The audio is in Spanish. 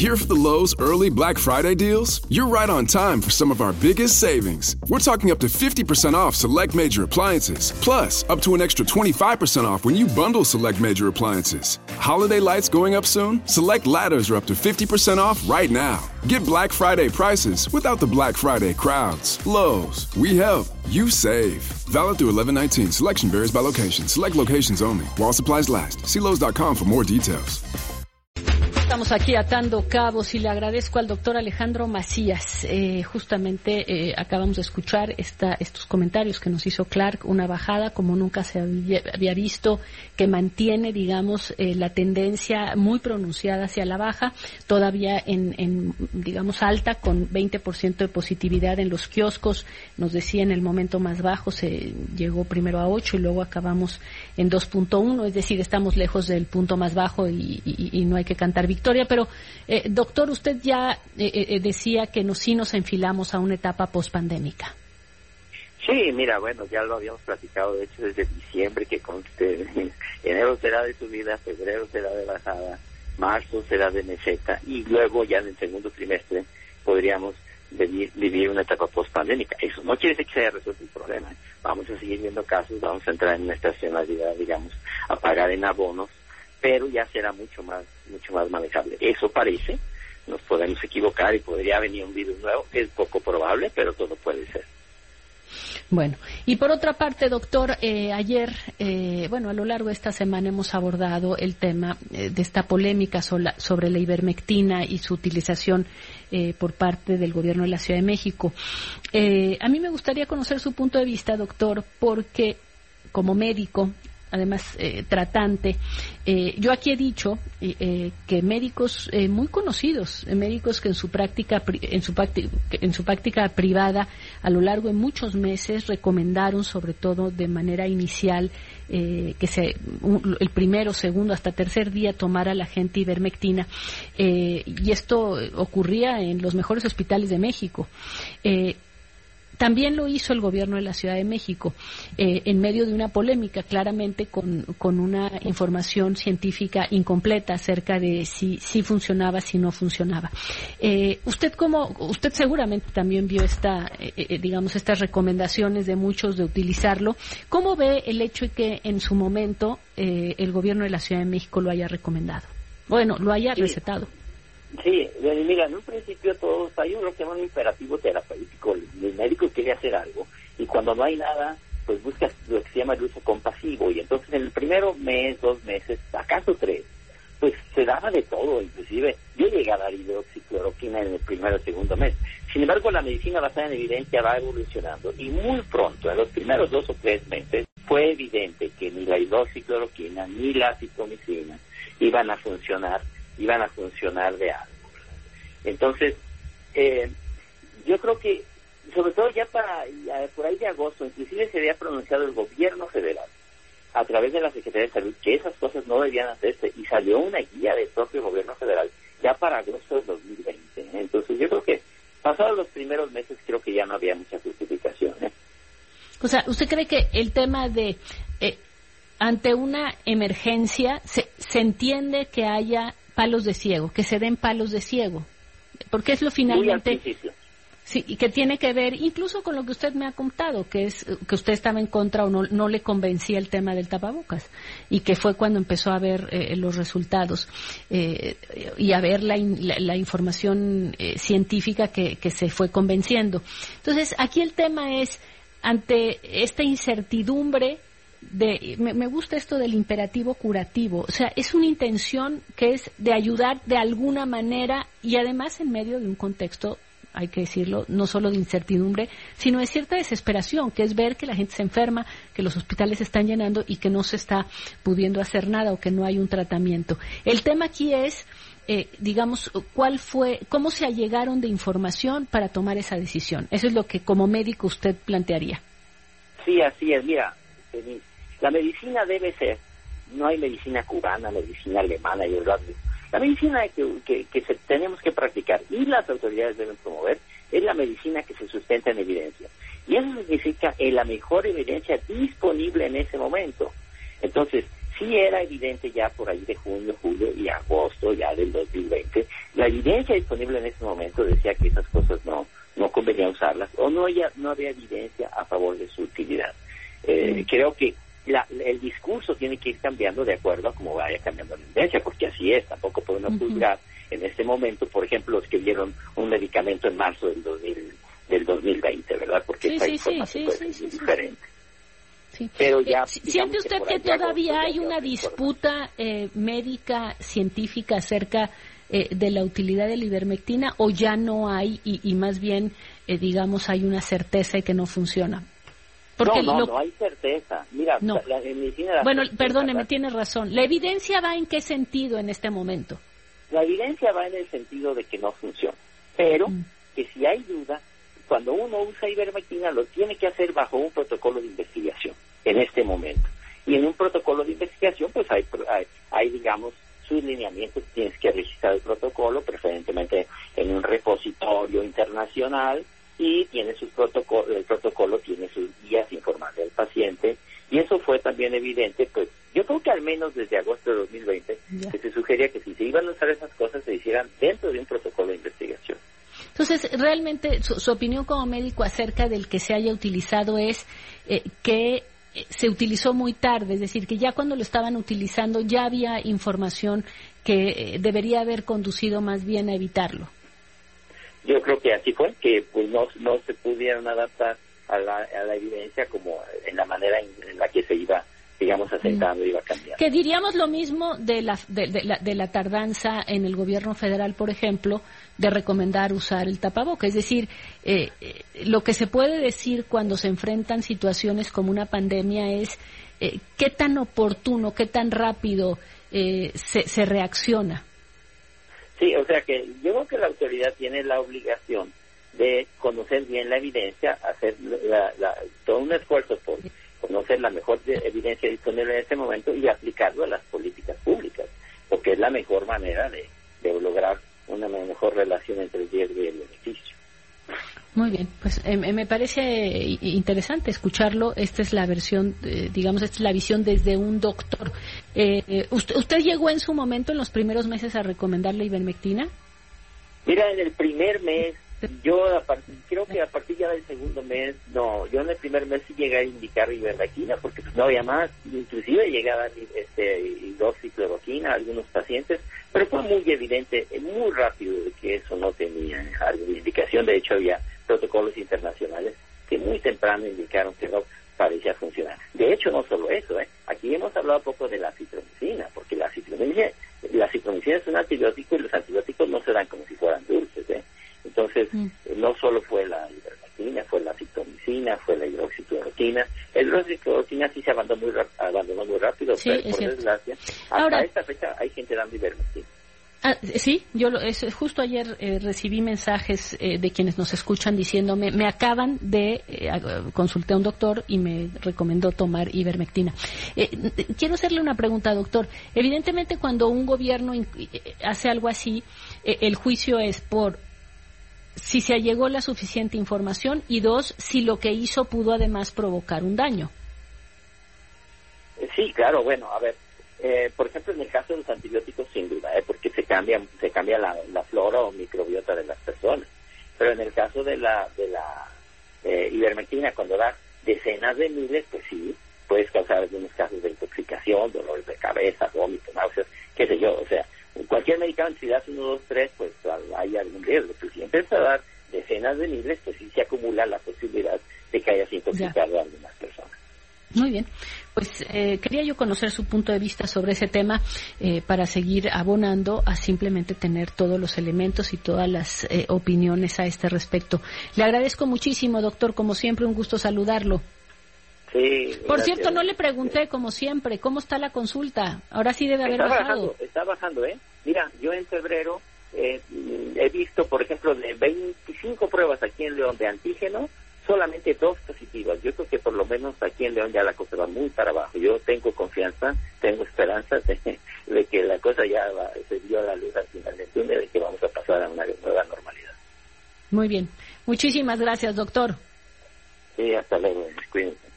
Here for the Lowe's early Black Friday deals? You're right on time for some of our biggest savings. We're talking up to 50% off select major appliances, plus up to an extra 25% off when you bundle select major appliances. Holiday lights going up soon? Select ladders are up to 50% off right now. Get Black Friday prices without the Black Friday crowds. Lowe's, we help, you save. Valid through 11/19. Selection varies by location. Select locations only. While supplies last. See Lowe's.com for more details. Estamos aquí atando cabos y le agradezco al doctor Alejandro Macías. Justamente acabamos de escuchar estos comentarios que nos hizo Clark, una bajada como nunca se había visto, que mantiene, digamos, la tendencia muy pronunciada hacia la baja, todavía en digamos, alta, con 20% de positividad en los kioscos. Nos decía en el momento más bajo se llegó primero a 8 y luego acabamos en 2.1, es decir, estamos lejos del punto más bajo y no hay que cantar victoria, pero doctor, usted ya decía que sí nos enfilamos a una etapa pospandémica. Sí, mira, bueno, ya lo habíamos platicado, de hecho, desde diciembre, que conste, enero será de subida, febrero será de bajada, marzo será de meseta, y luego ya en el segundo trimestre podríamos vivir una etapa pospandémica. Eso no quiere decir que se haya resuelto el problema. Vamos a seguir viendo casos, vamos a entrar en una estacionalidad, digamos, a pagar en abonos, pero ya será mucho más manejable. Eso parece, nos podemos equivocar y podría venir un virus nuevo, es poco probable, pero todo puede ser. Bueno, y por otra parte, doctor, ayer, a lo largo de esta semana hemos abordado el tema de esta polémica sobre la ivermectina y su utilización por parte del gobierno de la Ciudad de México. A mí me gustaría conocer su punto de vista, doctor, porque como médico, además tratante, yo aquí he dicho que médicos muy conocidos, médicos que en su práctica privada a lo largo de muchos meses recomendaron, sobre todo de manera inicial, que el primero, segundo, hasta tercer día tomara la gente ivermectina, y esto ocurría en los mejores hospitales de México. También lo hizo el gobierno de la Ciudad de México, en medio de una polémica, claramente con una información científica incompleta acerca de si funcionaba, si no funcionaba. Usted seguramente también vio estas recomendaciones de muchos de utilizarlo. ¿Cómo ve el hecho de que en su momento el gobierno de la Ciudad de México lo haya recomendado? Bueno, lo haya recetado. Sí, mira, en un principio hay lo que llama un imperativo terapéutico. El médico quiere hacer algo y cuando no hay nada, pues buscas lo que se llama el uso compasivo, y entonces en el primero mes, 2 meses, acaso 3, pues se daba de todo. Inclusive yo llegué a dar hidroxicloroquina en el primero o segundo mes. Sin embargo, la medicina basada en evidencia va evolucionando y muy pronto, en los primeros 2 o 3 meses, fue evidente que ni la hidroxicloroquina ni la acitromicina iban a funcionar de algo. Entonces, yo creo que, sobre todo ya por ahí de agosto, inclusive se había pronunciado el gobierno federal, a través de la Secretaría de Salud, que esas cosas no debían hacerse, y salió una guía del propio gobierno federal ya para agosto del 2020. Entonces, yo creo que, pasados los primeros meses, creo que ya no había mucha justificación. O sea, ¿usted cree que el tema de... ante una emergencia se entiende que haya palos de ciego, que se den palos de ciego? Porque es lo finalmente... Sí, y que tiene que ver incluso con lo que usted me ha contado, que es que usted estaba en contra o no le convencía el tema del tapabocas, y que fue cuando empezó a ver los resultados y a ver la información científica que se fue convenciendo. Entonces, aquí el tema es, ante esta incertidumbre, me gusta esto del imperativo curativo, o sea, es una intención que es de ayudar de alguna manera, y además en medio de un contexto, hay que decirlo, no solo de incertidumbre, sino de cierta desesperación, que es ver que la gente se enferma, que los hospitales se están llenando y que no se está pudiendo hacer nada o que no hay un tratamiento. El tema aquí es, cómo se allegaron de información para tomar esa decisión. Eso es lo que como médico usted plantearía. Sí, así es. Mira, la medicina debe ser, no hay medicina cubana, medicina alemana y la medicina que tenemos que practicar y las autoridades deben promover es la medicina que se sustenta en evidencia. Y eso significa la mejor evidencia disponible en ese momento. Entonces, sí era evidente ya por ahí de junio, julio y agosto ya del 2020 la evidencia disponible en ese momento decía que esas cosas no convenía usarlas, o no había evidencia a favor de su utilidad. Creo que el discurso tiene que ir cambiando de acuerdo a cómo vaya cambiando la evidencia, porque así es, tampoco podemos juzgar en este momento, por ejemplo, los que vieron un medicamento en marzo del 2020, ¿verdad? Porque esa información puede ser diferente. Sí. Pero ya, ¿siente usted que todavía hay una disputa médica, científica acerca de la utilidad de la ivermectina, o ya no hay y más bien, digamos, hay una certeza de que no funciona? Porque no hay certeza. Mira, en medicina... Bueno, perdóneme, tiene razón. ¿La evidencia va en qué sentido en este momento? La evidencia va en el sentido de que no funciona, pero que si hay duda, cuando uno usa ivermectina lo tiene que hacer bajo un protocolo de investigación en este momento. Y en un protocolo de investigación pues hay digamos, sus lineamientos, tienes que registrar el protocolo, preferentemente en un repositorio internacional, y tiene sus el protocolo tiene sus guías informales al paciente, y eso fue también evidente, pues yo creo que al menos desde agosto de 2020 que se sugería que si se iban a usar esas cosas se hicieran dentro de un protocolo de investigación. Entonces, realmente, su opinión como médico acerca del que se haya utilizado es que se utilizó muy tarde, es decir, que ya cuando lo estaban utilizando ya había información que debería haber conducido más bien a evitarlo. Yo creo que así fue, que pues no se pudieron adaptar a la evidencia como en la manera en la que se iba, digamos, asentando, iba cambiando. Que diríamos lo mismo de la tardanza en el gobierno federal, por ejemplo, de recomendar usar el tapaboca. Es decir, lo que se puede decir cuando se enfrentan situaciones como una pandemia es qué tan oportuno, qué tan rápido se reacciona. Sí, o sea que yo creo que la autoridad tiene la obligación de conocer bien la evidencia, hacer todo un esfuerzo por conocer la mejor evidencia disponible en este momento y aplicarlo a las políticas públicas, porque es la mejor manera de lograr una mejor relación entre el riesgo y el beneficio. Muy bien, pues me parece interesante escucharlo. Esta es la versión, digamos, esta es la visión desde un doctor. ¿Usted llegó en su momento, en los primeros meses, a recomendar la ivermectina? Mira, en el primer mes, creo que a partir ya del segundo mes, yo en el primer mes sí llegué a indicar ivermectina, porque pues no había más, inclusive llegué a dar hidroxicloroquina a algunos pacientes, pero fue muy evidente, muy rápido, de que eso no tenía alguna indicación. De hecho, había protocolos internacionales que muy temprano indicaron que no parecía funcionar. De hecho, no solo eso, aquí hemos hablado poco de la citromicina, porque la citromicina es un antibiótico y los antibióticos no se dan como si fueran dulces, Entonces, no solo fue la ivermectina, fue la citromicina, fue la hidroxicloroquina. La hidroxicloroquina sí se abandonó muy rápido, sí, pero por desgracia, hasta esta fecha hay gente dando ivermectina. Sí, justo ayer recibí mensajes de quienes nos escuchan diciéndome, me acaban de, consulté a un doctor y me recomendó tomar ivermectina. Quiero hacerle una pregunta, doctor. Evidentemente, cuando un gobierno hace algo así, el juicio es por si se allegó la suficiente información y dos, si lo que hizo pudo además provocar un daño. Sí, claro, bueno, a ver, por ejemplo, en el caso de los antibióticos, sin duda, porque se cambia la flora o microbiota de las personas. Pero en el caso de la ivermectina, cuando da decenas de miles, pues sí, puedes causar algunos casos de intoxicación, dolores de cabeza, vómitos, náuseas, qué sé yo. O sea, cualquier medicamento, si das 1, 2, 3, pues hay algún riesgo. Pero si empiezas a dar decenas de miles, pues sí se acumula la posibilidad de que hayas intoxicado a algunas personas. Muy bien, pues quería yo conocer su punto de vista sobre ese tema para seguir abonando a simplemente tener todos los elementos y todas las opiniones a este respecto. Le agradezco muchísimo, doctor, como siempre, un gusto saludarlo. Sí, por cierto, no le pregunté, como siempre, ¿cómo está la consulta? Ahora sí debe haber bajado. Está bajando, Mira, yo en febrero he visto, por ejemplo, de 25 pruebas aquí en León de antígeno, solamente 2 positivas. Yo creo que por lo menos aquí en León ya la cosa va muy para abajo. Yo tengo confianza, tengo esperanza de que la cosa ya se dio a la luz al final del túnel, de que vamos a pasar a una nueva normalidad. Muy bien. Muchísimas gracias, doctor. Sí, hasta luego. Cuídense.